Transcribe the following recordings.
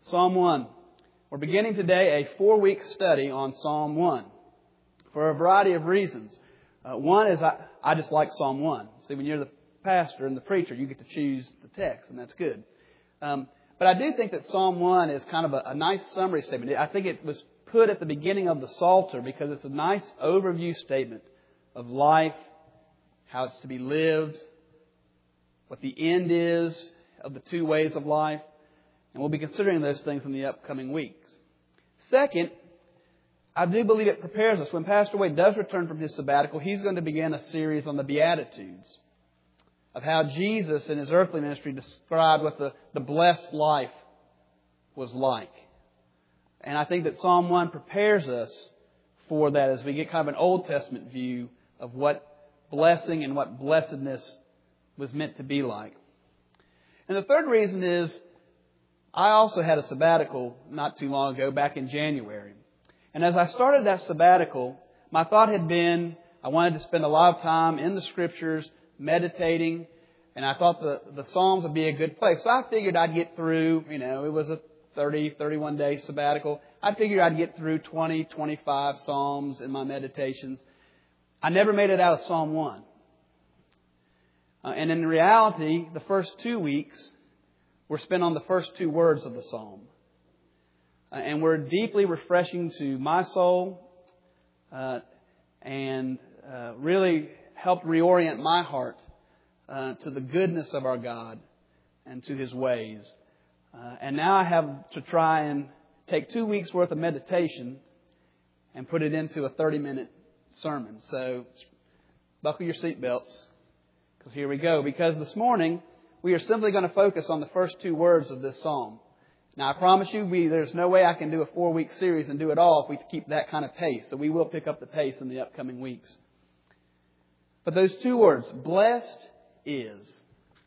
Psalm 1. We're beginning today a 4-week study on Psalm 1 for a variety of reasons. One is I just like Psalm 1. See, when you're the pastor and the preacher, you get to choose the text, and that's good. But I do think that Psalm 1 is kind of a nice summary statement. I think it was put at the beginning of the Psalter because it's a nice overview statement of life, how it's to be lived, what the end is of the two ways of life. And we'll be considering those things in the upcoming weeks. Second, I do believe it prepares us. When Pastor Wade does return from his sabbatical, he's going to begin a series on the Beatitudes, of how Jesus in His earthly ministry described what the blessed life was like. And I think that Psalm 1 prepares us for that as we get kind of an Old Testament view of what blessing and what blessedness was meant to be like. And the third reason is I also had a sabbatical not too long ago, back in January. And as I started that sabbatical, my thought had been I wanted to spend a lot of time in the Scriptures, meditating, and I thought the Psalms would be a good place. So I figured I'd get through, it was a 31 day sabbatical. I figured I'd get through 20, 25 Psalms in my meditations. I never made it out of Psalm 1. And in reality, the first 2 weeks were spent on the first two words of the Psalm. And were deeply refreshing to my soul and really helped reorient my heart to the goodness of our God and to His ways. And now I have to try and take 2 weeks' worth of meditation and put it into a 30-minute sermon. So buckle your seatbelts, because here we go. Because this morning we are simply going to focus on the first two words of this psalm. Now, I promise you, there's no way I can do a 4-week series and do it all if we keep that kind of pace. So we will pick up the pace in the upcoming weeks. But those two words, blessed is.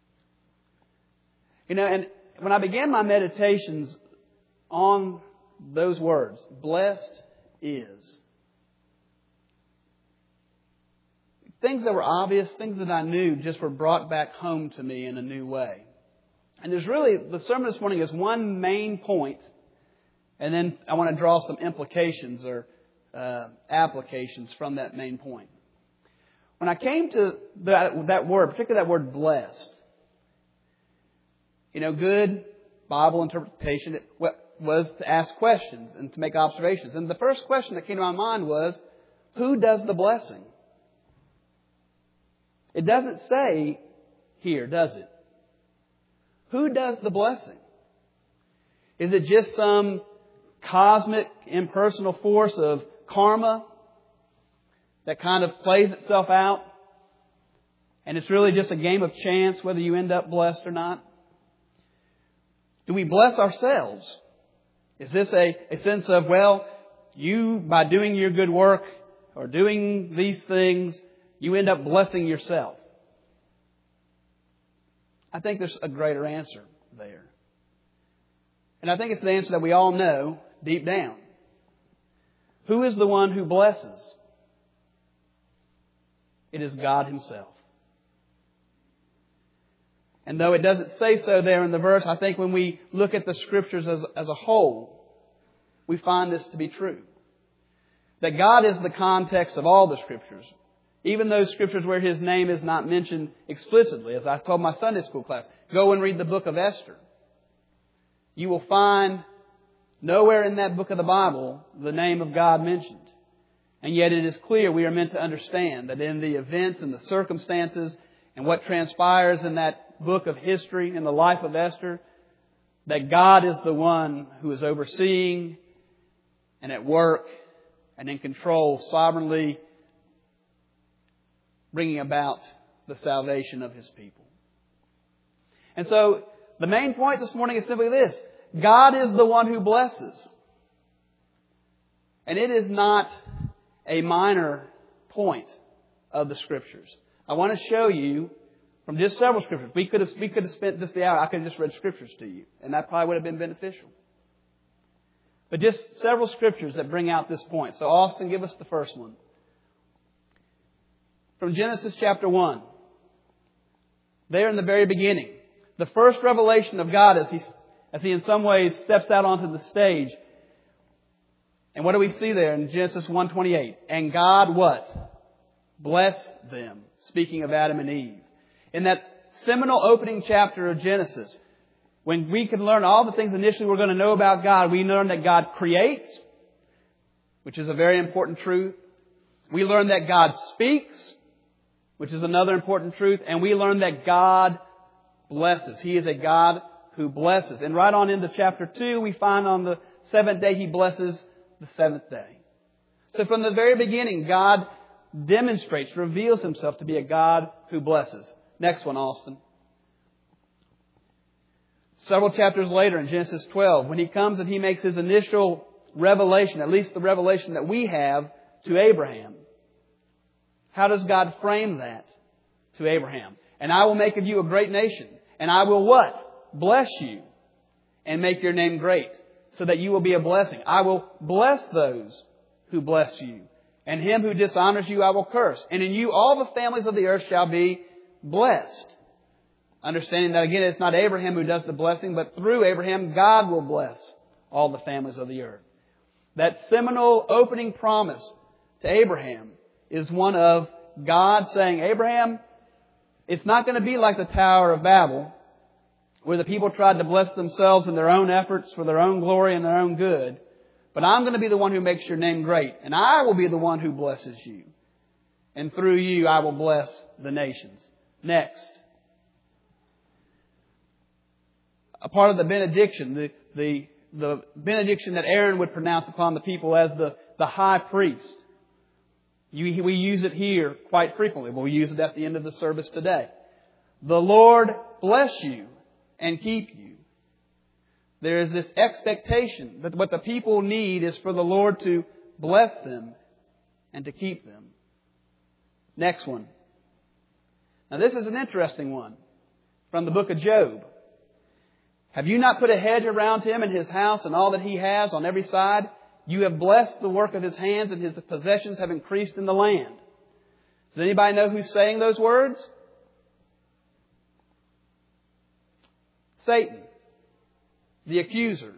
And when I began my meditations on those words, blessed is, things that were obvious, things that I knew, just were brought back home to me in a new way. And the sermon this morning is one main point, and then I want to draw some implications or applications from that main point. When I came to that word, particularly that word blessed, good Bible interpretation was to ask questions and to make observations. And the first question that came to my mind was, who does the blessing? It doesn't say here, does it? Who does the blessing? Is it just some cosmic, impersonal force of karma that kind of plays itself out? And it's really just a game of chance whether you end up blessed or not? Do we bless ourselves? Is this a sense of, you, by doing your good work or doing these things, you end up blessing yourself? I think there's a greater answer there. And I think it's the answer that we all know deep down. Who is the one who blesses? It is God Himself. And though it doesn't say so there in the verse, I think when we look at the Scriptures as a whole, we find this to be true. That God is the context of all the Scriptures. Even those Scriptures where His name is not mentioned explicitly. As I told my Sunday school class, go and read the book of Esther. You will find nowhere in that book of the Bible the name of God mentioned. And yet it is clear we are meant to understand that in the events and the circumstances and what transpires in that book of history in the life of Esther, that God is the one who is overseeing and at work and in control, sovereignly bringing about the salvation of His people. And so the main point this morning is simply this: God is the one who blesses. And it is not a minor point of the Scriptures. I want to show you from just several Scriptures. We could have spent just the hour. I could have just read Scriptures to you, and that probably would have been beneficial. But just several Scriptures that bring out this point. So Austin, give us the first one. From Genesis chapter 1. There in the very beginning. The first revelation of God as He in some ways steps out onto the stage. And what do we see there in Genesis 1:28? And God what? Blessed them. Speaking of Adam and Eve. In that seminal opening chapter of Genesis, when we can learn all the things initially we're going to know about God, we learn that God creates, which is a very important truth. We learn that God speaks, which is another important truth. And we learn that God blesses. He is a God who blesses. And right on into chapter 2, we find on the seventh day He blesses the seventh day. So from the very beginning, God demonstrates, reveals Himself to be a God who blesses. Next one, Austin. Several chapters later in Genesis 12, when He comes and He makes His initial revelation, at least the revelation that we have, to Abraham. How does God frame that to Abraham? And I will make of you a great nation. And I will what? Bless you and make your name great, so that you will be a blessing. I will bless those who bless you. And him who dishonors you I will curse. And in you all the families of the earth shall be blessed. Understanding that again, it's not Abraham who does the blessing, but through Abraham, God will bless all the families of the earth. That seminal opening promise to Abraham is one of God saying, Abraham, it's not going to be like the Tower of Babel, where the people tried to bless themselves in their own efforts for their own glory and their own good. But I'm going to be the one who makes your name great. And I will be the one who blesses you. And through you, I will bless the nations. Next. A part of the benediction, the benediction that Aaron would pronounce upon the people as the high priest. We use it here quite frequently. We'll use it at the end of the service today. The Lord bless you and keep you. There is this expectation that what the people need is for the Lord to bless them and to keep them. Next one. Now this is an interesting one from the book of Job. Have you not put a hedge around him and his house and all that he has on every side? You have blessed the work of his hands, and his possessions have increased in the land. Does anybody know who's saying those words? Satan, the accuser,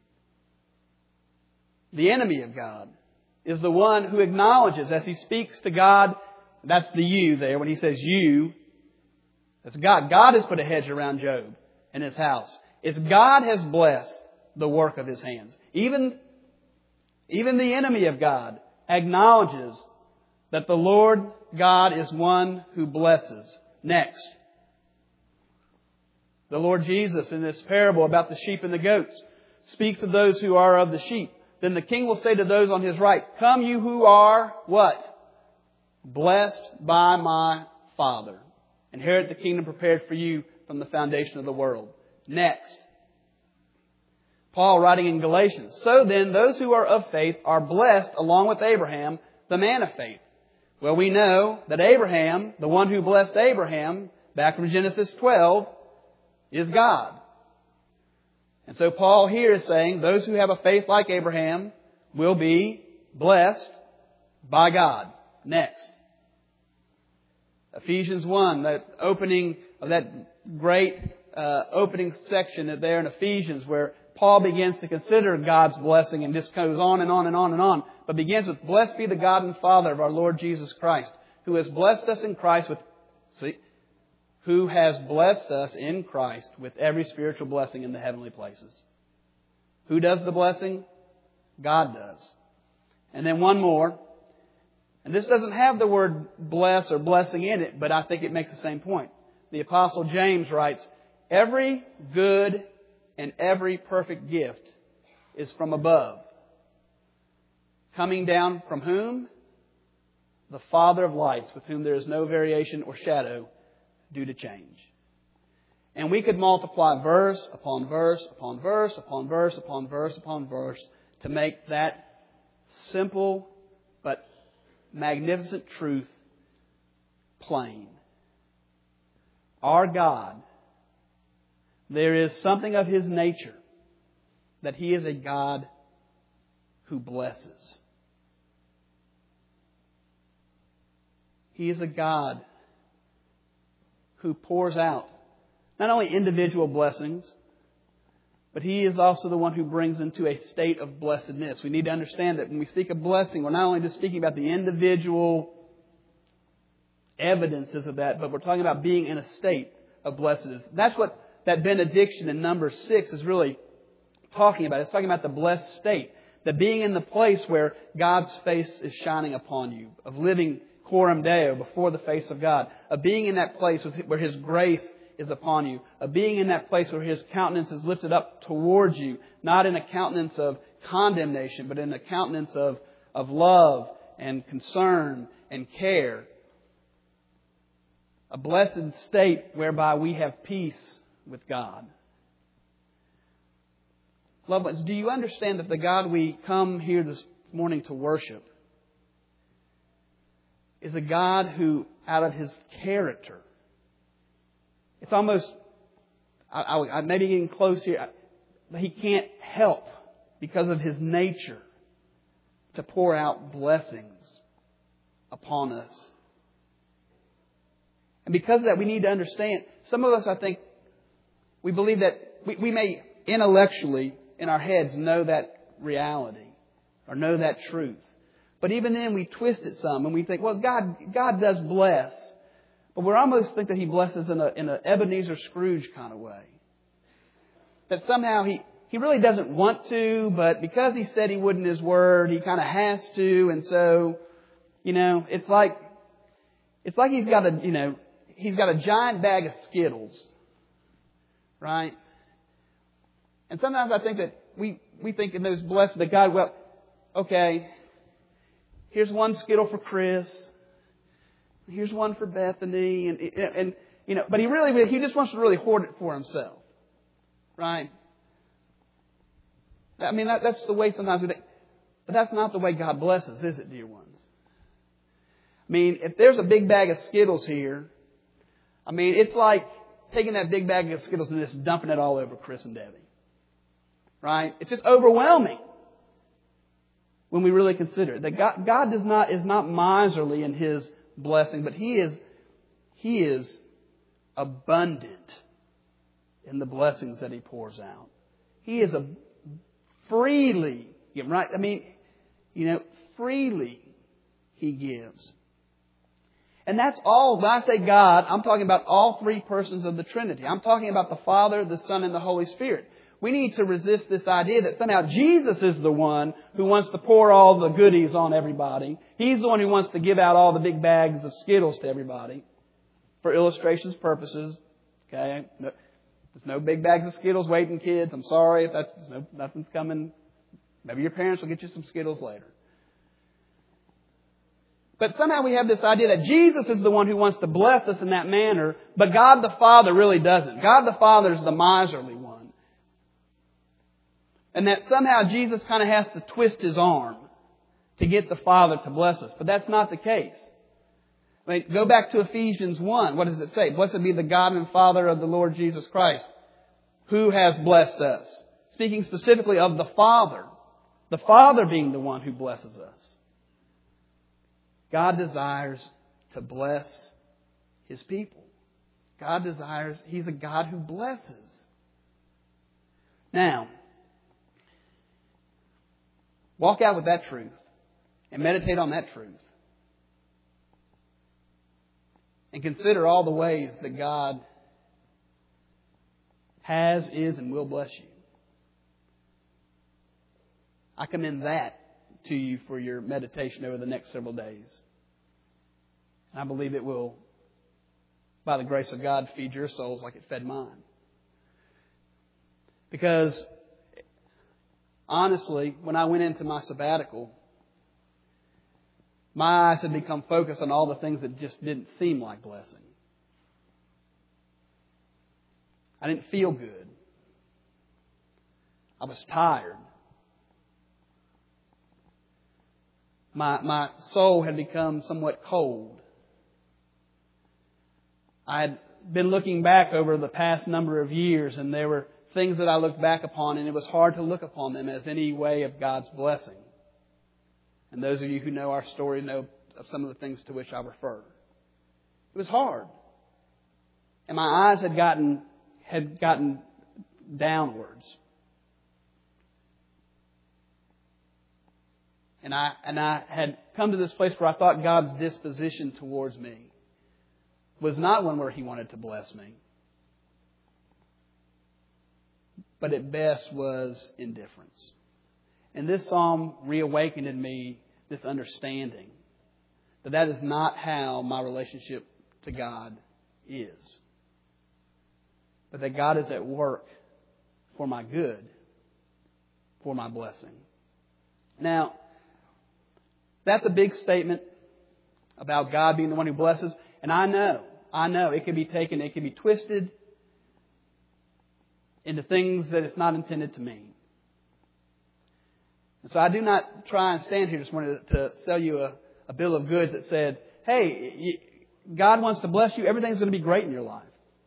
the enemy of God, is the one who acknowledges as he speaks to God. That's the you there. When he says you, that's God. God has put a hedge around Job and his house. It's God has blessed the work of his hands. Even the enemy of God acknowledges that the Lord God is one who blesses. Next. The Lord Jesus in this parable about the sheep and the goats speaks of those who are of the sheep. Then the king will say to those on his right, come you who are what? Blessed by my Father. Inherit the kingdom prepared for you from the foundation of the world. Next. Paul writing in Galatians, so then those who are of faith are blessed along with Abraham, the man of faith. Well, we know that Abraham, the one who blessed Abraham, back from Genesis 12, is God. And so Paul here is saying those who have a faith like Abraham will be blessed by God. Next. Ephesians 1, that opening of that great opening section there in Ephesians where Paul begins to consider God's blessing and just goes on and on and on and on. But begins with, blessed be the God and Father of our Lord Jesus Christ, who has blessed us in Christ who has blessed us in Christ with every spiritual blessing in the heavenly places. Who does the blessing? God does. And then one more. And this doesn't have the word bless or blessing in it, but I think it makes the same point. The Apostle James writes, every good and every perfect gift is from above. Coming down from whom? The Father of lights, with whom there is no variation or shadow due to change. And we could multiply verse upon verse upon verse upon verse upon verse upon verse to make that simple but magnificent truth plain. Our God, there is something of His nature that He is a God who blesses. He is a God who pours out not only individual blessings, but He is also the one who brings into a state of blessedness. We need to understand that when we speak of blessing, we're not only just speaking about the individual evidences of that, but we're talking about being in a state of blessedness. That's what that benediction in Numbers 6 is really talking about. It's talking about the blessed state. That being in the place where God's face is shining upon you. Of living coram Deo, before the face of God. Of being in that place where His grace is upon you. Of being in that place where His countenance is lifted up towards you. Not in a countenance of condemnation, but in a countenance of love and concern and care. A blessed state whereby we have peace with God. Loved ones, do you understand that the God we come here this morning to worship is a God who, out of His character, it's almost, I may be getting close here, but He can't help, because of His nature, to pour out blessings upon us. And because of that, we need to understand, some of us, I think, we believe that we may intellectually, in our heads, know that reality or know that truth. But even then we twist it some and we think, well, God does bless. But we almost think that He blesses in a Ebenezer Scrooge kind of way. That somehow He really doesn't want to, but because He said He would in His Word, He kind of has to. And so, it's like He's got a giant bag of Skittles. Right? And sometimes I think that we think in those blessed that God, well, okay, here's one Skittle for Chris. Here's one for Bethany. And but He just wants to really hoard it for Himself. Right? I mean, that's the way sometimes we think. But that's not the way God blesses, is it, dear ones? I mean, if there's a big bag of Skittles here, I mean, it's like taking that big bag of Skittles and just dumping it all over Chris and Debbie. Right? It's just overwhelming when we really consider it. That God is not miserly in His blessing, but He is abundant in the blessings that He pours out. He is freely, right? I mean, freely He gives. And that's all. When I say God, I'm talking about all three persons of the Trinity. I'm talking about the Father, the Son, and the Holy Spirit. We need to resist this idea that somehow Jesus is the one who wants to pour all the goodies on everybody. He's the one who wants to give out all the big bags of Skittles to everybody. For illustration's purposes. Okay? There's no big bags of Skittles waiting, kids. I'm sorry if nothing's coming. Maybe your parents will get you some Skittles later. But somehow we have this idea that Jesus is the one who wants to bless us in that manner, but God the Father really doesn't. God the Father is the miserly one. And that somehow Jesus kind of has to twist His arm to get the Father to bless us. But that's not the case. I mean, go back to Ephesians 1. What does it say? Blessed be the God and Father of the Lord Jesus Christ, who has blessed us. Speaking specifically of the Father. The Father being the one who blesses us. God desires to bless His people. He's a God who blesses. Now, walk out with that truth and meditate on that truth. And consider all the ways that God has, is, and will bless you. I commend that to you for your meditation over the next several days. And I believe it will, by the grace of God, feed your souls like it fed mine. Because honestly, when I went into my sabbatical, my eyes had become focused on all the things that just didn't seem like blessing. I didn't feel good. I was tired. My soul had become somewhat cold. I had been looking back over the past number of years, and there were things that I looked back upon, and it was hard to look upon them as any way of God's blessing. And those of you who know our story know of some of the things to which I refer. It was hard. And my eyes had gotten downwards. And I had come to this place where I thought God's disposition towards me was not one where He wanted to bless me, but at best was indifference. And this psalm reawakened in me this understanding that that is not how my relationship to God is, but that God is at work for my good, for my blessing. Now, that's a big statement about God being the one who blesses. And I know it can be taken, it can be twisted into things that it's not intended to mean. And so I do not try and stand here this morning to sell you a bill of goods that said, hey, God wants to bless you. Everything's going to be great in your life.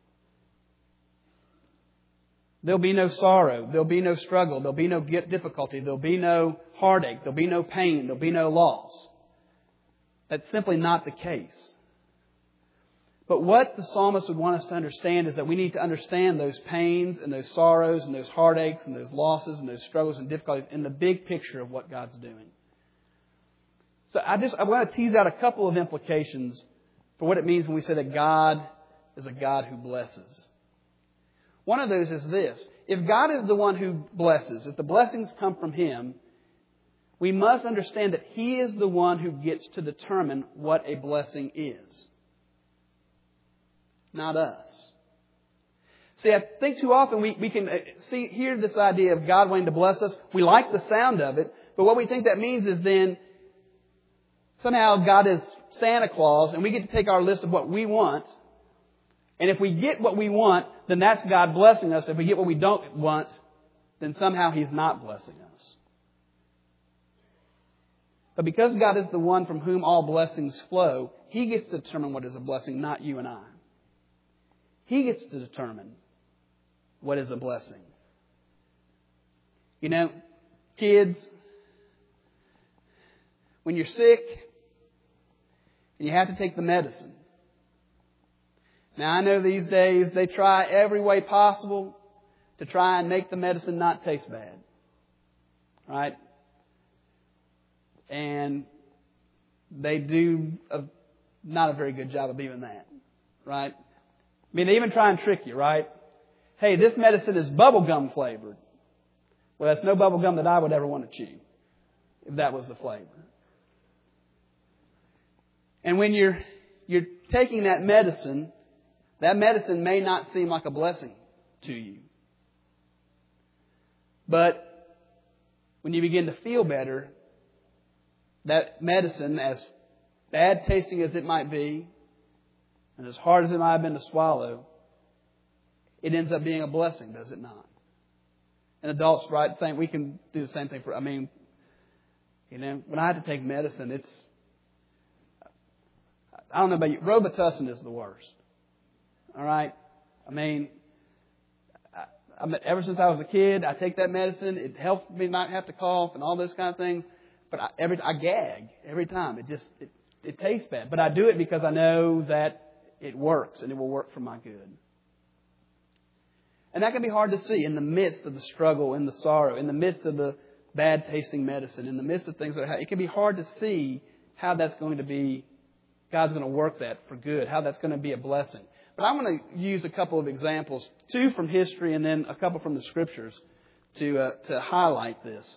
There'll be no sorrow. There'll be no struggle. There'll be no difficulty. There'll be no heartache. There'll be no pain. There'll be no loss. That's simply not the case. But what the psalmist would want us to understand is that we need to understand those pains and those sorrows and those heartaches and those losses and those struggles and difficulties in the big picture of what God's doing. So I want to tease out a couple of implications for what it means when we say that God is a God who blesses. One of those is this. If God is the one who blesses, if the blessings come from Him, we must understand that He is the one who gets to determine what a blessing is. Not us. See, I think too often we can hear this idea of God wanting to bless us. We like the sound of it, but what we think that means is then somehow God is Santa Claus and we get to take our list of what we want. And if we get what we want, then that's God blessing us. If we get what we don't want, then somehow He's not blessing us. But because God is the one from whom all blessings flow, He gets to determine what is a blessing, not you and I. He gets to determine what is a blessing. You know, kids, when you're sick and you have to take the medicine. Now, I know these days they try every way possible to try and make the medicine not taste bad. Right? And they do not a very good job of even that. Right? I mean, they even try and trick you, right? Hey, this medicine is bubblegum flavored. Well, that's no bubblegum that I would ever want to chew, if that was the flavor. And when you're taking that medicine may not seem like a blessing to you. But when you begin to feel better, that medicine, as bad tasting as it might be, and as hard as it might have been to swallow, it ends up being a blessing, does it not? And adults, right, we can do the same thing when I have to take medicine, I don't know about you, Robitussin is the worst. All right? Ever since I was a kid, I take that medicine. It helps me not have to cough and all those kind of things. But I gag every time. It tastes bad. But I do it because I know that it works and it will work for my good. And that can be hard to see in the midst of the struggle and the sorrow, in the midst of the bad tasting medicine, in the midst of things it can be hard to see how that's going to be, God's going to work that for good, how that's going to be a blessing. But I'm going to use a couple of examples, 2 from history and then a couple from the Scriptures to highlight this.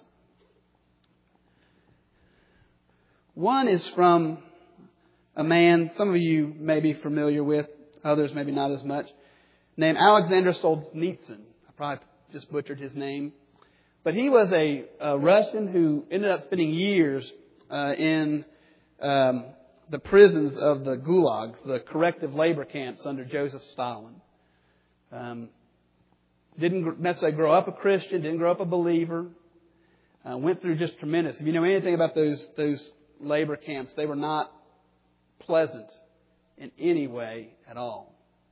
One is from a man some of you may be familiar with, others maybe not as much, named Alexander Solzhenitsyn. I probably just butchered his name. But he was a Russian who ended up spending years in the prisons of the gulags, the corrective labor camps under Joseph Stalin. Didn't necessarily grow up a Christian, didn't grow up a believer. Went through just tremendous. If you know anything about those labor camps, they were not pleasant in any way at all.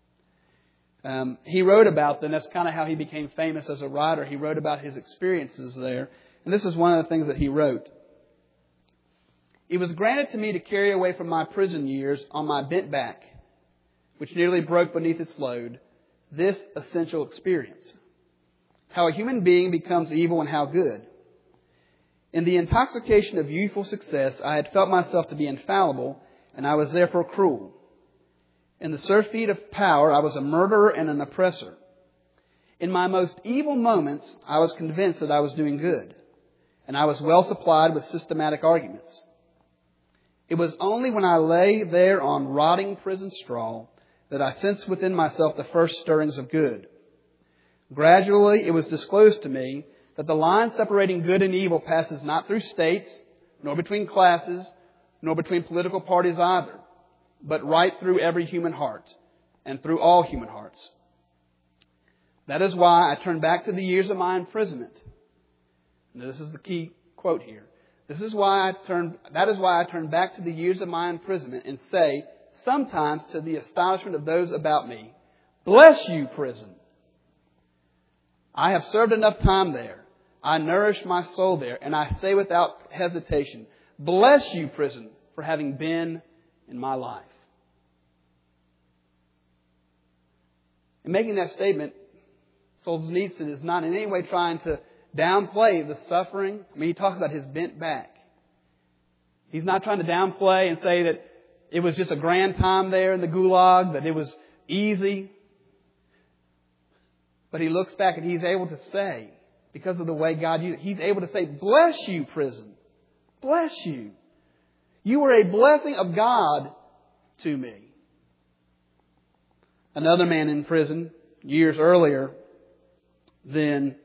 He wrote about them. That's kind of how he became famous as a writer. He wrote about his experiences there. And this is one of the things that he wrote. It was granted to me to carry away from my prison years on my bent back, which nearly broke beneath its load, this essential experience. How a human being becomes evil and how good. In the intoxication of youthful success, I had felt myself to be infallible, and I was therefore cruel. In the surfeit of power, I was a murderer and an oppressor. In my most evil moments, I was convinced that I was doing good, and I was well supplied with systematic arguments. It was only when I lay there on rotting prison straw that I sensed within myself the first stirrings of good. Gradually, it was disclosed to me that the line separating good and evil passes not through states, nor between classes, nor between political parties either, but right through every human heart and through all human hearts. That is why I turn back to the years of my imprisonment. Now, this is the key quote here. That is why I turn back to the years of my imprisonment and say, sometimes to the astonishment of those about me, "Bless you, prison! I have served enough time there. I nourish my soul there, and I say without hesitation, bless you, prison, for having been in my life." In making that statement, Solzhenitsyn is not in any way trying to downplay the suffering. I mean, he talks about his bent back. He's not trying to downplay and say that it was just a grand time there in the Gulag, that it was easy. But he looks back and he's able to say, because of the way God used it, he's able to say, "Bless you, prison. Bless you. You were a blessing of God to me." Another man in prison years earlier than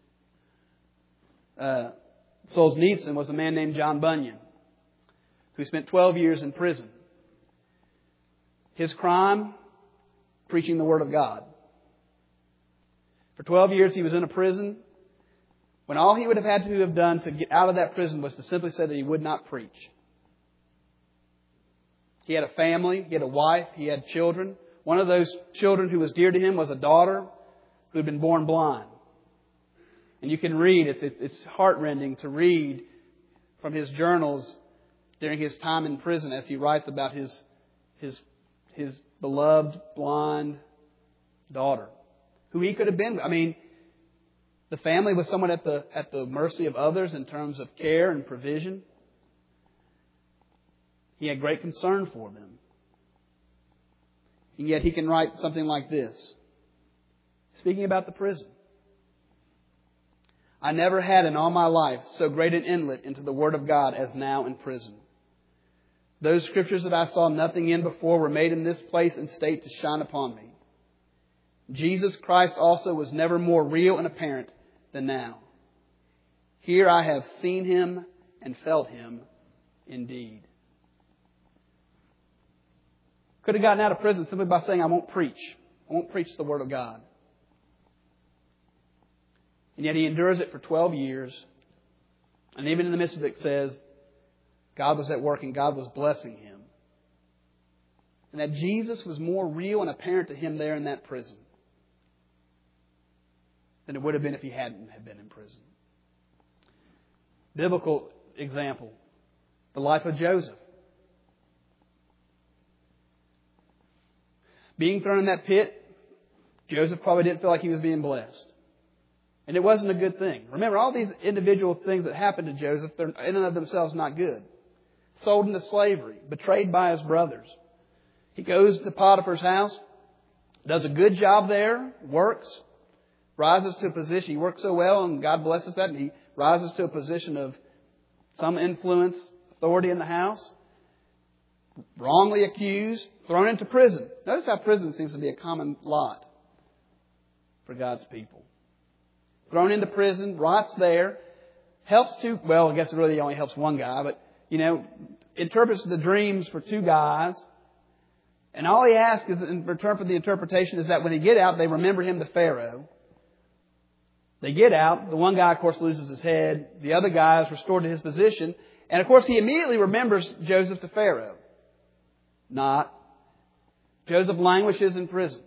Solzhenitsyn was a man named John Bunyan, who spent 12 years in prison. His crime, preaching the Word of God. For 12 years he was in a prison when all he would have had to have done to get out of that prison was to simply say that he would not preach. He had a family, he had a wife, he had children. One of those children who was dear to him was a daughter who had been born blind. And you can read, it's heartrending to read from his journals during his time in prison as he writes about his beloved blind daughter, who he could have been. I mean, the family was somewhat at the mercy of others in terms of care and provision. He had great concern for them. And yet he can write something like this, speaking about the prison. "I never had in all my life so great an inlet into the Word of God as now in prison. Those Scriptures that I saw nothing in before were made in this place and state to shine upon me. Jesus Christ also was never more real and apparent than now. Here I have seen Him and felt Him indeed." Could have gotten out of prison simply by saying, "I won't preach. I won't preach the Word of God." And yet he endures it for 12 years. And even in the midst of it says, God was at work and God was blessing him. And that Jesus was more real and apparent to him there in that prison than it would have been if he hadn't have been in prison. Biblical example, the life of Joseph. Being thrown in that pit, Joseph probably didn't feel like he was being blessed. And it wasn't a good thing. Remember, all these individual things that happened to Joseph, they're in and of themselves not good. Sold into slavery, betrayed by his brothers. He goes to Potiphar's house, does a good job there, works, rises to a position. He works so well and God blesses that, and he rises to a position of some influence, authority in the house. Wrongly accused, thrown into prison. Notice how prison seems to be a common lot for God's people. Thrown into prison, rots there, helps to, well, I guess it really only helps one guy, but, interprets the dreams for two guys. And all he asks is, in return for the interpretation, is that when they get out, they remember him to Pharaoh. They get out. The one guy, of course, loses his head. The other guy is restored to his position. And, of course, he immediately remembers Joseph to Pharaoh. Not. Joseph languishes in prison.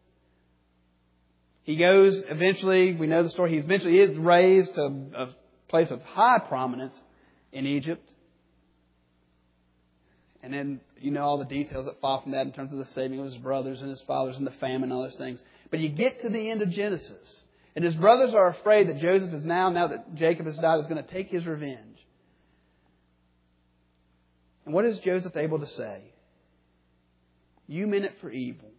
He goes, eventually, we know the story, he is raised to a place of high prominence in Egypt. And then, all the details that fall from that in terms of the saving of his brothers and his fathers and the famine and all those things. But you get to the end of Genesis. And his brothers are afraid that Joseph is now that Jacob has died, is going to take his revenge. And what is Joseph able to say? You meant it for evil.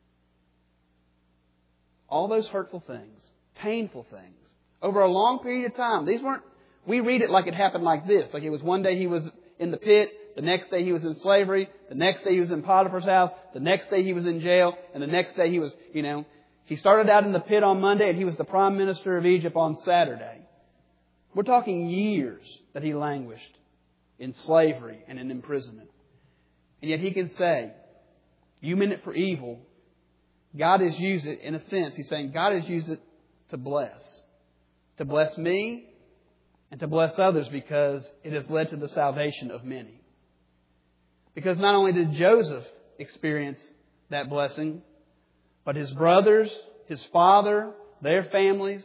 All those hurtful things, painful things, over a long period of time. We read it like it happened like this. Like it was one day he was in the pit, the next day he was in slavery, the next day he was in Potiphar's house, the next day he was in jail, and the next day he was, he started out in the pit on Monday and he was the Prime Minister of Egypt on Saturday. We're talking years that he languished in slavery and in imprisonment. And yet he can say, you meant it for evil. God has used it, in a sense, he's saying God has used it to bless. To bless me and to bless others because it has led to the salvation of many. Because not only did Joseph experience that blessing, but his brothers, his father, their families.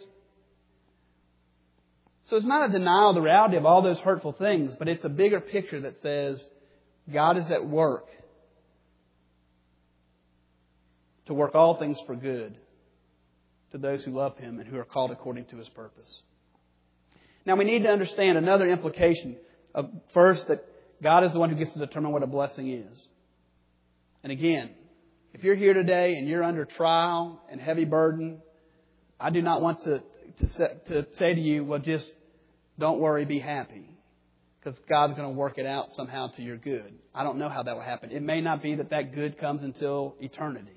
So it's not a denial of the reality of all those hurtful things, but it's a bigger picture that says God is at work to work all things for good to those who love Him and who are called according to His purpose. Now we need to understand another implication of first that God is the one who gets to determine what a blessing is. And again, if you're here today and you're under trial and heavy burden, I do not want to say to you, well, just don't worry, be happy. Because God's going to work it out somehow to your good. I don't know how that will happen. It may not be that good comes until eternity.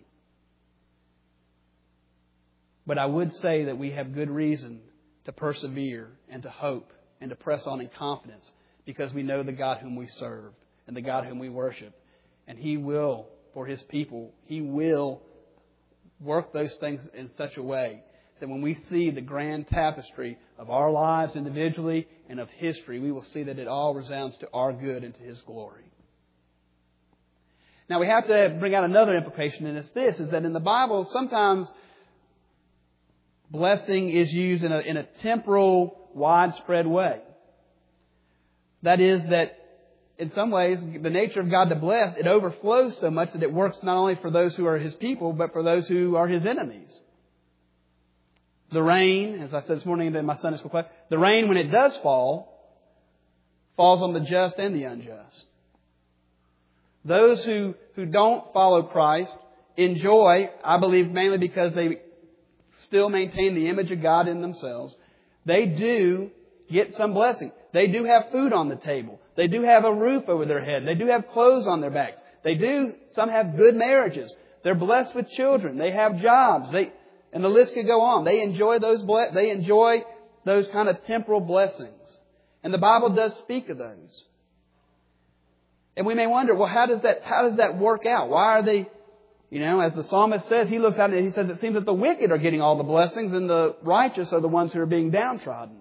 But I would say that we have good reason to persevere and to hope and to press on in confidence because we know the God whom we serve and the God whom we worship. And He will, for His people, He will work those things in such a way that when we see the grand tapestry of our lives individually and of history, we will see that it all resounds to our good and to His glory. Now we have to bring out another implication, and it's this, is that in the Bible sometimes blessing is used in a temporal, widespread way. That is that in some ways, the nature of God to bless, it overflows so much that it works not only for those who are His people, but for those who are His enemies. The rain, as I said this morning in my Sunday school class, the rain, when it does fall, falls on the just and the unjust. Those who don't follow Christ enjoy, I believe mainly because they still maintain the image of God in themselves, they do get some blessing. They do have food on the table. They do have a roof over their head. They do have clothes on their backs. Some have good marriages. They're blessed with children. They have jobs. And the list could go on. They enjoy those kind of temporal blessings. And the Bible does speak of those. And we may wonder, well, how does that work out? Why are they, as the psalmist says, he looks out and he says it seems that the wicked are getting all the blessings and the righteous are the ones who are being downtrodden.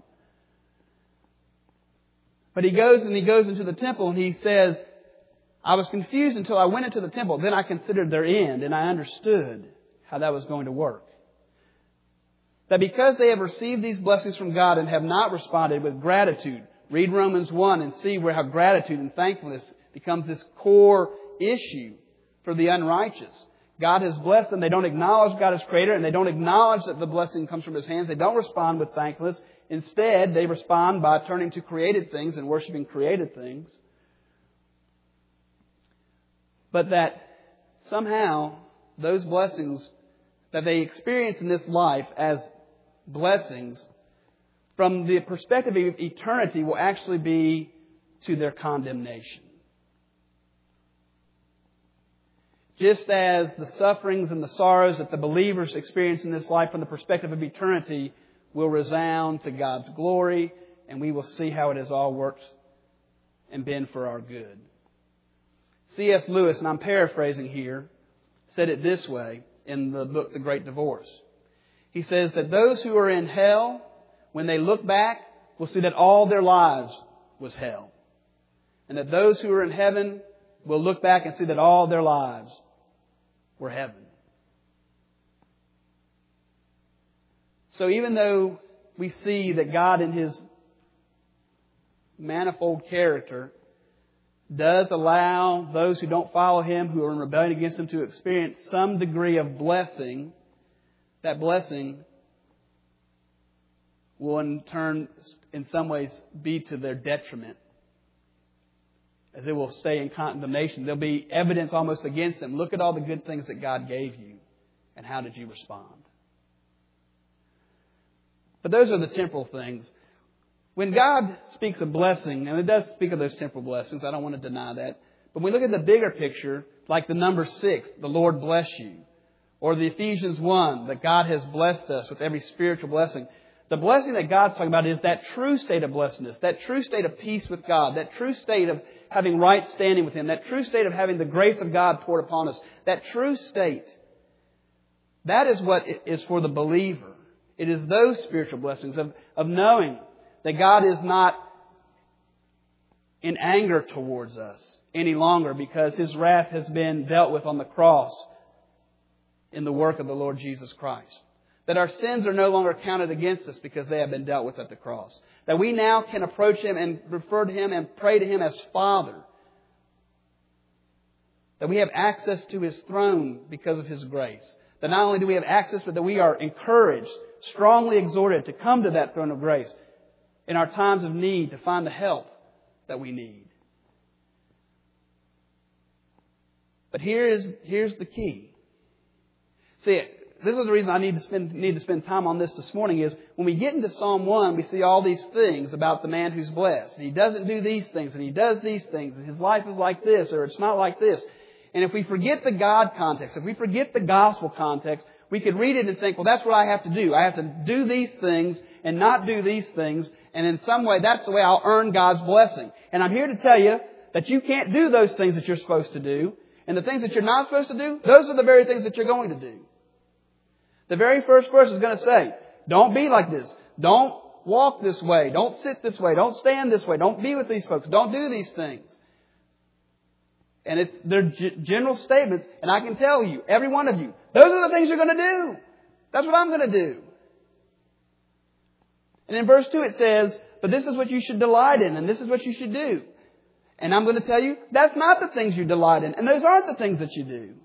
But he goes into the temple and he says, I was confused until I went into the temple. Then I considered their end and I understood how that was going to work. That because they have received these blessings from God and have not responded with gratitude, read Romans 1 and see how gratitude and thankfulness becomes this core issue for the unrighteous. God has blessed them. They don't acknowledge God as Creator and they don't acknowledge that the blessing comes from His hands. They don't respond with thankfulness. Instead, they respond by turning to created things and worshiping created things. But that somehow those blessings that they experience in this life as blessings, from the perspective of eternity, will actually be to their condemnation. Just as the sufferings and the sorrows that the believers experience in this life from the perspective of eternity will resound to God's glory, and we will see how it has all worked and been for our good. C.S. Lewis, and I'm paraphrasing here, said it this way in the book The Great Divorce. He says that those who are in hell, when they look back, will see that all their lives was hell. And that those who are in heaven will look back and see that all their lives were heaven. So even though we see that God in His manifold character does allow those who don't follow Him, who are in rebellion against Him, to experience some degree of blessing, that blessing will in turn, in some ways, be to their detriment, as it will stay in condemnation. There'll be evidence almost against them. Look at all the good things that God gave you, and how did you respond? But those are the temporal things. When God speaks of blessing, and it does speak of those temporal blessings, I don't want to deny that. But when we look at the bigger picture, like the number 6, the Lord bless you, or the Ephesians 1, that God has blessed us with every spiritual blessing. The blessing that God's talking about is that true state of blessedness, that true state of peace with God, that true state of having right standing with Him, that true state of having the grace of God poured upon us, that true state. That is what is for the believer. It is those spiritual blessings of knowing that God is not in anger towards us any longer because His wrath has been dealt with on the cross in the work of the Lord Jesus Christ. That our sins are no longer counted against us because they have been dealt with at the cross. That we now can approach Him and refer to Him and pray to Him as Father. That we have access to His throne because of His grace. That not only do we have access, but that we are encouraged, strongly exhorted to come to that throne of grace in our times of need to find the help that we need. But here's the key. See, this is the reason I need to spend time on this morning is when we get into Psalm 1, we see all these things about the man who's blessed. He doesn't do these things, and he does these things, and his life is like this, or it's not like this. And if we forget the God context, if we forget the gospel context, we could read it and think, well, that's what I have to do. I have to do these things and not do these things, and in some way, that's the way I'll earn God's blessing. And I'm here to tell you that you can't do those things that you're supposed to do, and the things that you're not supposed to do, those are the very things that you're going to do. The very first verse is going to say, don't be like this. Don't walk this way. Don't sit this way. Don't stand this way. Don't be with these folks. Don't do these things. And they're general statements. And I can tell you, every one of you, those are the things you're going to do. That's what I'm going to do. And in verse 2 it says, but this is what you should delight in, and this is what you should do. And I'm going to tell you, that's not the things you delight in, and those aren't the things that you do.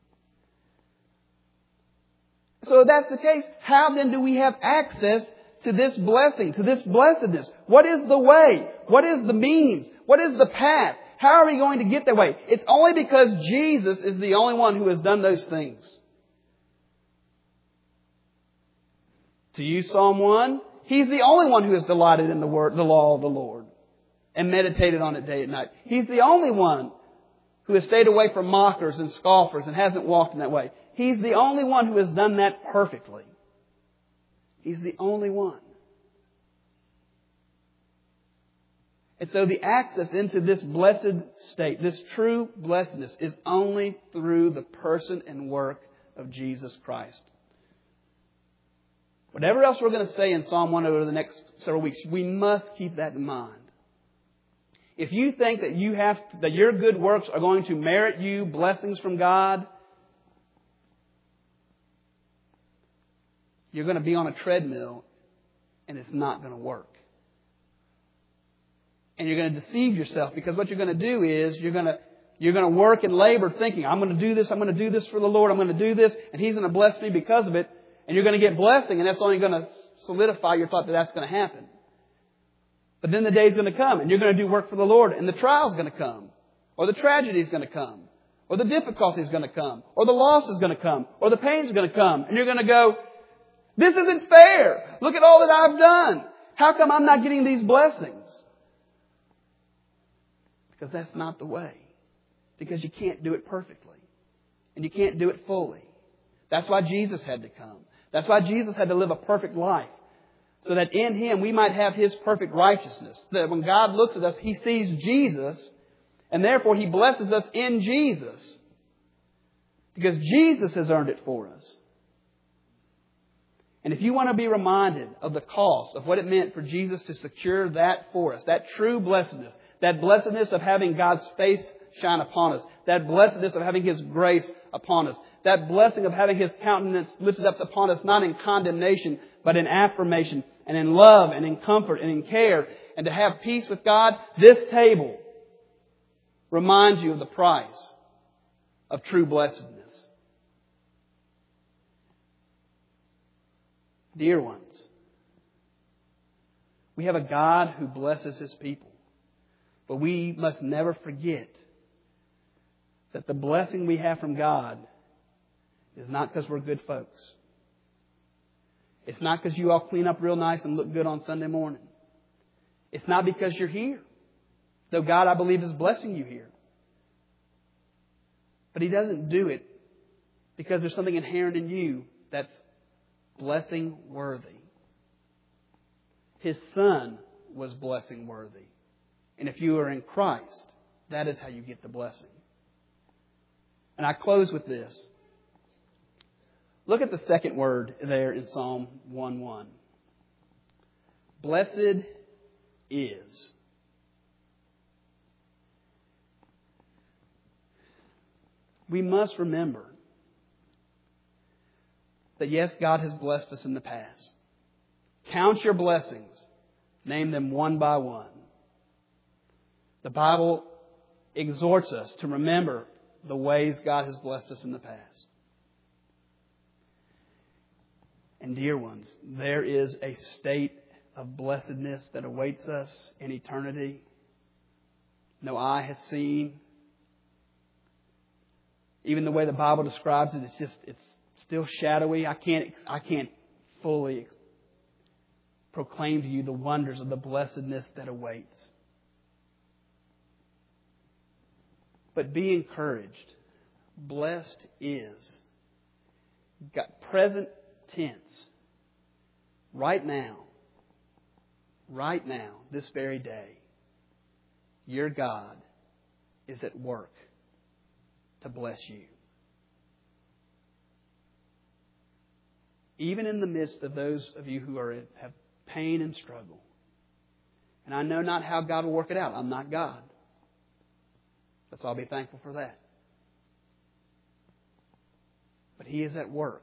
So if that's the case, how then do we have access to this blessing, to this blessedness? What is the way? What is the means? What is the path? How are we going to get that way? It's only because Jesus is the only one who has done those things. To use Psalm 1, He's the only one who has delighted in the word, the law of the Lord, and meditated on it day and night. He's the only one who has stayed away from mockers and scoffers and hasn't walked in that way. He's the only one who has done that perfectly. He's the only one. And so the access into this blessed state, this true blessedness, is only through the person and work of Jesus Christ. Whatever else we're going to say in Psalm 1 over the next several weeks, we must keep that in mind. If you think that your good works are going to merit you blessings from God, you're going to be on a treadmill and it's not going to work. And you're going to deceive yourself because what you're going to do is you're going to work and labor thinking, I'm going to do this for the Lord, I'm going to do this, and He's going to bless me because of it. And you're going to get blessing, and that's only going to solidify your thought that that's going to happen. But then the day's going to come, and you're going to do work for the Lord, and the trial's going to come, or the tragedy's going to come, or the difficulty's going to come, or the loss is going to come, or the pain's going to come, and you're going to go, this isn't fair. Look at all that I've done. How come I'm not getting these blessings? Because that's not the way. Because you can't do it perfectly. And you can't do it fully. That's why Jesus had to come. That's why Jesus had to live a perfect life. So that in Him we might have His perfect righteousness. That when God looks at us, He sees Jesus. And therefore He blesses us in Jesus. Because Jesus has earned it for us. And if you want to be reminded of the cost of what it meant for Jesus to secure that for us, that true blessedness, that blessedness of having God's face shine upon us, that blessedness of having His grace upon us, that blessing of having His countenance lifted up upon us, not in condemnation, but in affirmation and in love and in comfort and in care, and to have peace with God, this table reminds you of the price of true blessedness. Dear ones, We have a God who blesses His people. But we must never forget that the blessing we have from God is not because we're good folks. It's not because you all clean up real nice and look good on Sunday morning. It's not because you're here. Though God, I believe, is blessing you here. But He doesn't do it because there's something inherent in you that's blessing worthy. His Son was blessing worthy. And if you are in Christ, that is how you get the blessing. And I close with this. Look at the second word there in Psalm 1:1. Blessed is. We must remember that yes, God has blessed us in the past. Count your blessings. Name them one by one. The Bible exhorts us to remember the ways God has blessed us in the past. And dear ones, there is a state of blessedness that awaits us in eternity. No eye has seen. Even the way the Bible describes it, it's still shadowy. I can't fully proclaim to you the wonders of the blessedness that awaits. But be encouraged. Blessed is. Got present tense. Right now, this very day, your God is at work to bless you. Even in the midst of those of you who have pain and struggle. And I know not how God will work it out. I'm not God. So I'll be thankful for that. But He is at work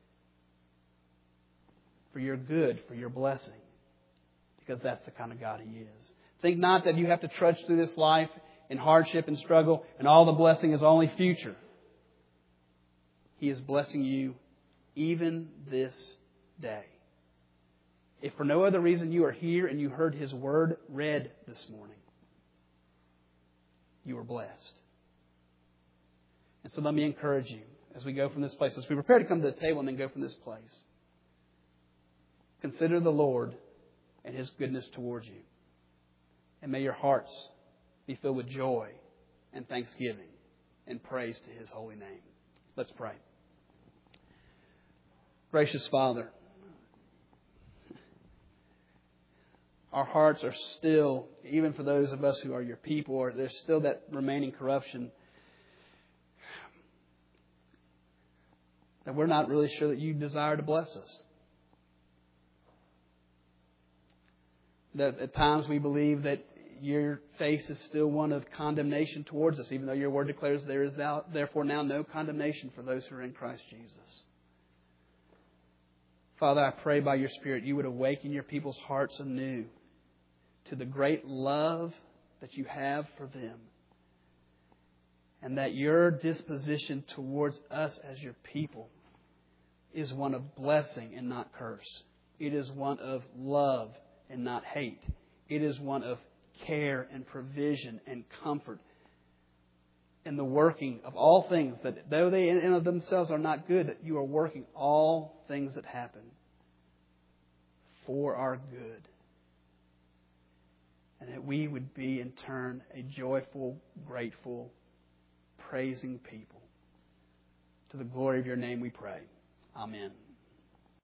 for your good, for your blessing, because that's the kind of God He is. Think not that you have to trudge through this life in hardship and struggle and all the blessing is only future. He is blessing you even this day. If for no other reason you are here and you heard His Word read this morning, you are blessed. And so let me encourage you as we go from this place, as we prepare to come to the table and then go from this place. Consider the Lord and His goodness towards you. And may your hearts be filled with joy and thanksgiving and praise to His holy name. Let's pray. Gracious Father, our hearts are still, even for those of us who are your people, or there's still that remaining corruption, that we're not really sure that you desire to bless us. That at times we believe that your face is still one of condemnation towards us, even though your word declares there is therefore now no condemnation for those who are in Christ Jesus. Father, I pray by your Spirit you would awaken your people's hearts anew to the great love that you have for them. And that your disposition towards us as your people is one of blessing and not curse. It is one of love and not hate. It is one of care and provision and comfort. And the working of all things that, though they in and of themselves are not good, that you are working all things that happen for our good. And that we would be in turn a joyful, grateful, praising people. To the glory of your name we pray. Amen.